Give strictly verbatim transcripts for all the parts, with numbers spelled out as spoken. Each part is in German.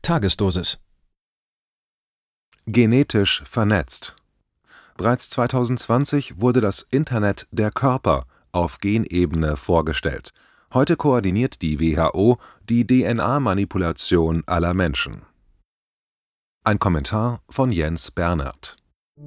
Tagesdosis. Genetisch vernetzt. Bereits zweitausendzwanzig wurde das Internet der Körper auf Genebene vorgestellt. Heute koordiniert die W H O die D N A-Manipulation aller Menschen. Ein Kommentar von Jens Bernert.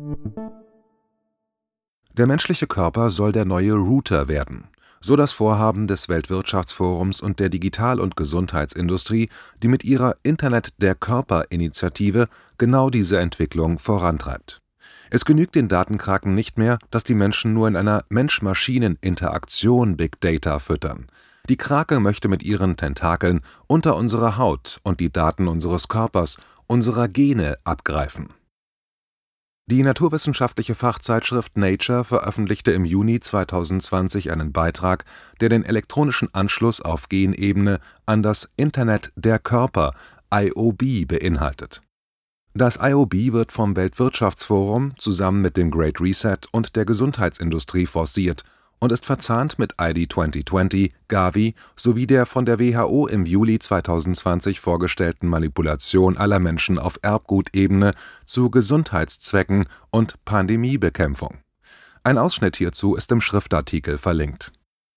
Der menschliche Körper soll der neue Router werden. So das Vorhaben des Weltwirtschaftsforums und der Digital- und Gesundheitsindustrie, die mit ihrer Internet der Körper-Initiative genau diese Entwicklung vorantreibt. Es genügt den Datenkraken nicht mehr, dass die Menschen nur in einer Mensch-Maschinen-Interaktion Big Data füttern. Die Krake möchte mit ihren Tentakeln unter unserer Haut und die Daten unseres Körpers, unserer Gene abgreifen. Die naturwissenschaftliche Fachzeitschrift Nature veröffentlichte im Juni zweitausendzwanzig einen Beitrag, der den elektronischen Anschluss auf Genebene an das Internet der Körper I O B beinhaltet. Das I O B wird vom Weltwirtschaftsforum zusammen mit dem Great Reset und der Gesundheitsindustrie forciert und ist verzahnt mit I D zwanzig zwanzig, Gavi sowie der von der W H O im Juli zweitausendzwanzig vorgestellten Manipulation aller Menschen auf Erbgutebene zu Gesundheitszwecken und Pandemiebekämpfung. Ein Ausschnitt hierzu ist im Schriftartikel verlinkt.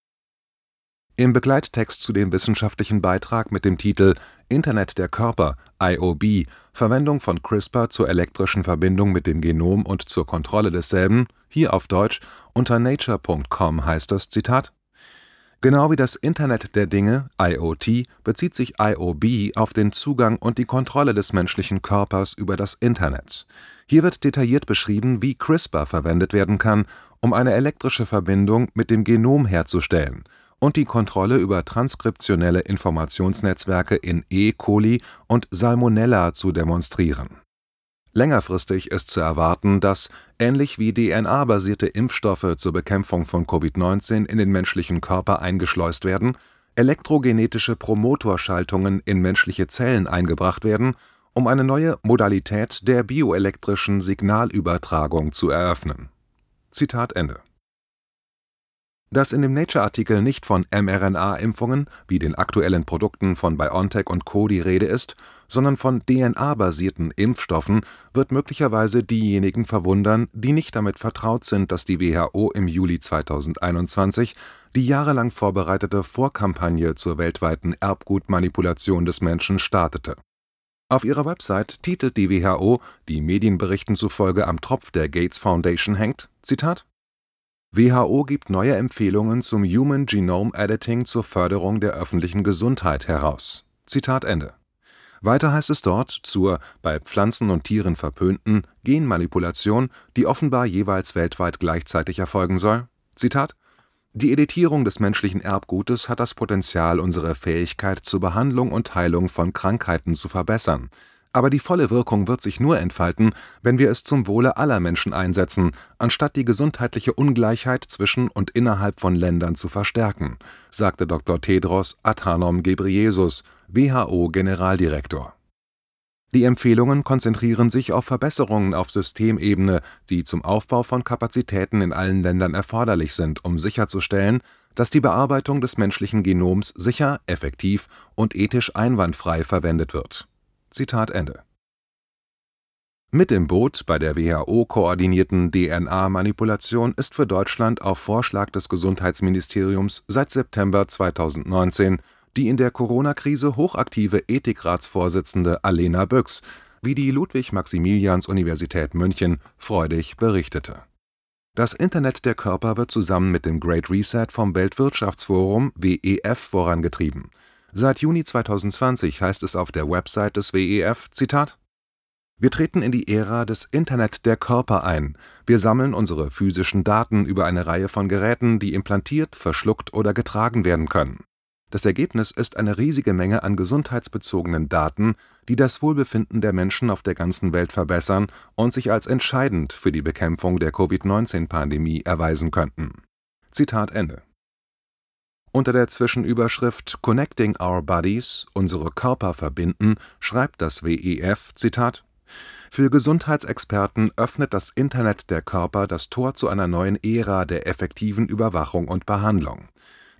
Im Begleittext zu dem wissenschaftlichen Beitrag mit dem Titel Internet der Körper, I O B, Verwendung von CRISPR zur elektrischen Verbindung mit dem Genom und zur Kontrolle desselben, hier auf Deutsch, unter nature punkt com heißt es, Zitat: Genau wie das Internet der Dinge, I O T, bezieht sich I O B auf den Zugang und die Kontrolle des menschlichen Körpers über das Internet. Hier wird detailliert beschrieben, wie CRISPR verwendet werden kann, um eine elektrische Verbindung mit dem Genom herzustellen und die Kontrolle über transkriptionelle Informationsnetzwerke in E. coli und Salmonella zu demonstrieren. Längerfristig ist zu erwarten, dass, ähnlich wie D N A-basierte Impfstoffe zur Bekämpfung von Covid neunzehn in den menschlichen Körper eingeschleust werden, elektrogenetische Promotorschaltungen in menschliche Zellen eingebracht werden, um eine neue Modalität der bioelektrischen Signalübertragung zu eröffnen. Zitat Ende. Dass in dem Nature-Artikel nicht von mRNA-Impfungen, wie den aktuellen Produkten von BioNTech und Co. die Rede ist, sondern von D N A-basierten Impfstoffen, wird möglicherweise diejenigen verwundern, die nicht damit vertraut sind, dass die W H O im Juli zweitausendeinundzwanzig die jahrelang vorbereitete Vorkampagne zur weltweiten Erbgutmanipulation des Menschen startete. Auf ihrer Website titelt die W H O, die Medienberichten zufolge am Tropf der Gates Foundation hängt, Zitat: W H O gibt neue Empfehlungen zum Human Genome Editing zur Förderung der öffentlichen Gesundheit heraus. Zitat Ende. Weiter heißt es dort zur bei Pflanzen und Tieren verpönten Genmanipulation, die offenbar jeweils weltweit gleichzeitig erfolgen soll. Zitat: Die Editierung des menschlichen Erbgutes hat das Potenzial, unsere Fähigkeit zur Behandlung und Heilung von Krankheiten zu verbessern. Aber die volle Wirkung wird sich nur entfalten, wenn wir es zum Wohle aller Menschen einsetzen, anstatt die gesundheitliche Ungleichheit zwischen und innerhalb von Ländern zu verstärken, sagte Doktor Tedros Adhanom Ghebreyesus, W H O-Generaldirektor. Die Empfehlungen konzentrieren sich auf Verbesserungen auf Systemebene, die zum Aufbau von Kapazitäten in allen Ländern erforderlich sind, um sicherzustellen, dass die Bearbeitung des menschlichen Genoms sicher, effektiv und ethisch einwandfrei verwendet wird. Zitat Ende. Mit im Boot bei der W H O-koordinierten D N A-Manipulation ist für Deutschland auf Vorschlag des Gesundheitsministeriums seit September zweitausendneunzehn die in der Corona-Krise hochaktive Ethikratsvorsitzende Alena Büchs, wie die Ludwig-Maximilians-Universität München freudig berichtete. Das Internet der Körper wird zusammen mit dem Great Reset vom Weltwirtschaftsforum W E F vorangetrieben. Seit Juni zweitausendzwanzig heißt es auf der Website des W E F, Zitat: Wir treten in die Ära des Internet der Körper ein. Wir sammeln unsere physischen Daten über eine Reihe von Geräten, die implantiert, verschluckt oder getragen werden können. Das Ergebnis ist eine riesige Menge an gesundheitsbezogenen Daten, die das Wohlbefinden der Menschen auf der ganzen Welt verbessern und sich als entscheidend für die Bekämpfung der Covid neunzehn Pandemie erweisen könnten. Zitat Ende. Unter der Zwischenüberschrift Connecting Our Bodies, unsere Körper verbinden, schreibt das W E F, Zitat: Für Gesundheitsexperten öffnet das Internet der Körper das Tor zu einer neuen Ära der effektiven Überwachung und Behandlung.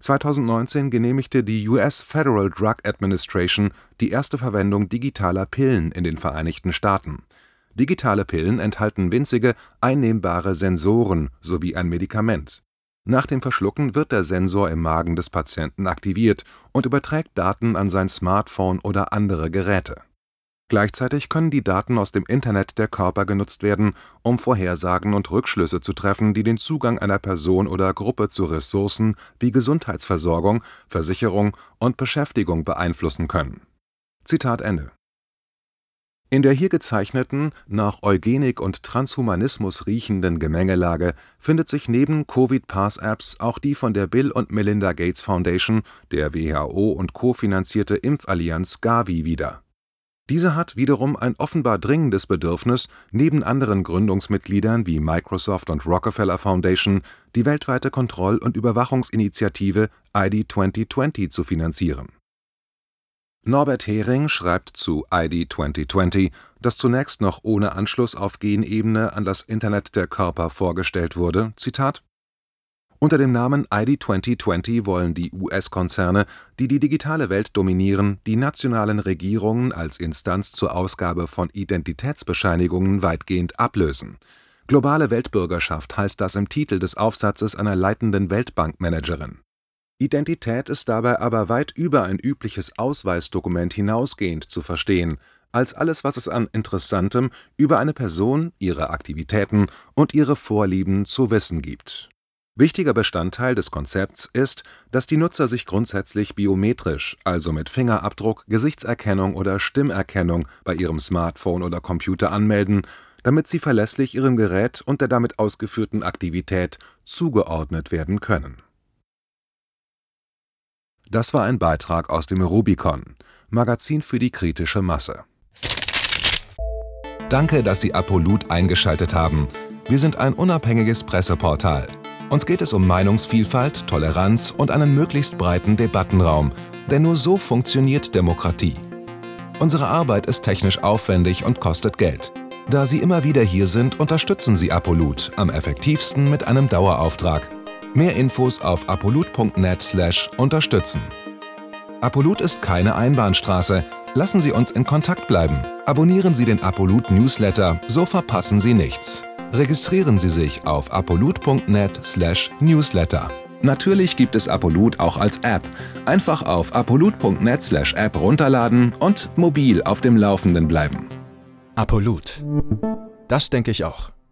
zweitausendneunzehn genehmigte die U S Federal Drug Administration die erste Verwendung digitaler Pillen in den Vereinigten Staaten. Digitale Pillen enthalten winzige, einnehmbare Sensoren sowie ein Medikament. Nach dem Verschlucken wird der Sensor im Magen des Patienten aktiviert und überträgt Daten an sein Smartphone oder andere Geräte. Gleichzeitig können die Daten aus dem Internet der Körper genutzt werden, um Vorhersagen und Rückschlüsse zu treffen, die den Zugang einer Person oder Gruppe zu Ressourcen wie Gesundheitsversorgung, Versicherung und Beschäftigung beeinflussen können. Zitat Ende. In der hier gezeichneten, nach Eugenik und Transhumanismus riechenden Gemengelage findet sich neben Covid-Pass-Apps auch die von der Bill und Melinda Gates Foundation, der W H O und Co. finanzierte Impfallianz Gavi wieder. Diese hat wiederum ein offenbar dringendes Bedürfnis, neben anderen Gründungsmitgliedern wie Microsoft und Rockefeller Foundation die weltweite Kontroll- und Überwachungsinitiative I D zwanzig zwanzig zu finanzieren. Norbert Hering schreibt zu I D zwanzig zwanzig, das zunächst noch ohne Anschluss auf Genebene an das Internet der Körper vorgestellt wurde, Zitat: Unter dem Namen I D zwanzig zwanzig wollen die U S-Konzerne, die die digitale Welt dominieren, die nationalen Regierungen als Instanz zur Ausgabe von Identitätsbescheinigungen weitgehend ablösen. Globale Weltbürgerschaft heißt das im Titel des Aufsatzes einer leitenden Weltbankmanagerin. Identität ist dabei aber weit über ein übliches Ausweisdokument hinausgehend zu verstehen, als alles, was es an Interessantem über eine Person, ihre Aktivitäten und ihre Vorlieben zu wissen gibt. Wichtiger Bestandteil des Konzepts ist, dass die Nutzer sich grundsätzlich biometrisch, also mit Fingerabdruck, Gesichtserkennung oder Stimmerkennung bei ihrem Smartphone oder Computer anmelden, damit sie verlässlich ihrem Gerät und der damit ausgeführten Aktivität zugeordnet werden können. Das war ein Beitrag aus dem Rubicon, Magazin für die kritische Masse. Danke, dass Sie Apolut eingeschaltet haben. Wir sind ein unabhängiges Presseportal. Uns geht es um Meinungsvielfalt, Toleranz und einen möglichst breiten Debattenraum, denn nur so funktioniert Demokratie. Unsere Arbeit ist technisch aufwendig und kostet Geld. Da Sie immer wieder hier sind, unterstützen Sie Apolut am effektivsten mit einem Dauerauftrag. Mehr Infos auf apolut punkt net slash unterstützen. Apolut ist keine Einbahnstraße. Lassen Sie uns in Kontakt bleiben. Abonnieren Sie den Apolut Newsletter, so verpassen Sie nichts. Registrieren Sie sich auf apolut punkt net slash newsletter. Natürlich gibt es Apolut auch als App. Einfach auf apolut punkt net slash app runterladen und mobil auf dem Laufenden bleiben. Apolut. Das denke ich auch.